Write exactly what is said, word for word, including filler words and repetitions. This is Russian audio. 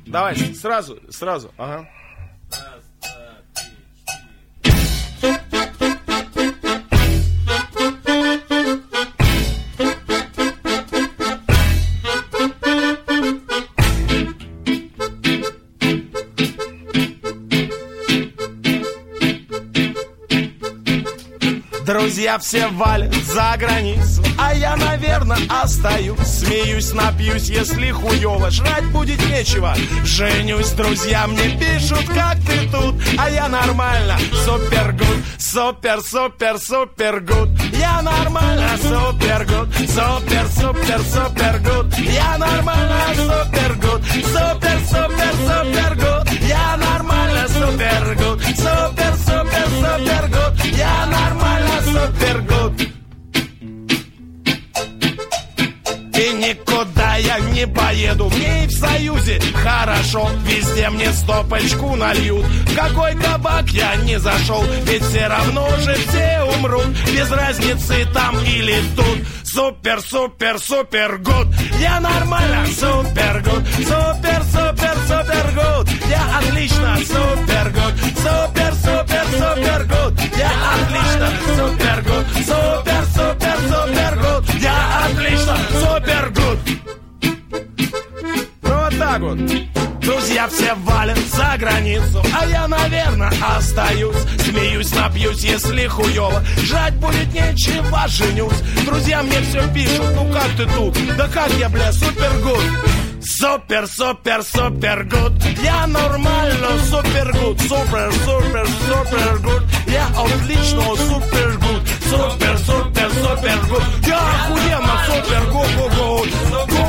Давай, сразу, сразу, ага. Друзья все валят за границу, а я, наверное, остаюсь. Смеюсь, напьюсь, если хуёво, жрать будет нечего. Женюсь, друзья мне пишут, как ты тут, а я нормально, супер гуд, супер, супер, супер гуд. Я нормально, супер гуд, супер, супер, супер гуд. Я нормально, супер гуд, супер, супер, супер гуд. Я нормально, супер гуд, супер, супер, супер гуд. Я нормально, супер гуд. И никуда я не поеду, мне и в Союзе хорошо. Везде мне стопочку нальют. В какой кабак я не зашел, ведь все равно же все умрут. Без разницы там или тут. Супер, супер, супер гуд. Я нормально, супер гуд. Супер, супер, супер гуд. Я отлично, супер гуд. Супер, супер, супер гуд. Я отлично, супер гуд. Супер, супер, супер гуд. Я отлично, супер гуд. Ну вот так вот. Друзья все валят за границу, а я, наверное, остаюсь. Смеюсь, напьюсь, если хуёво, жрать будет нечего, женюсь. Друзья мне все пишут, ну как ты тут? Да как я, бля, супер гуд. Супер, супер, супер гуд. Я нормально, супер гуд. Супер, супер, супер гуд. Я отлично, супер гуд. Супер, супер, супер гуд. Я охуенно, супер гуд, гуд, гуд.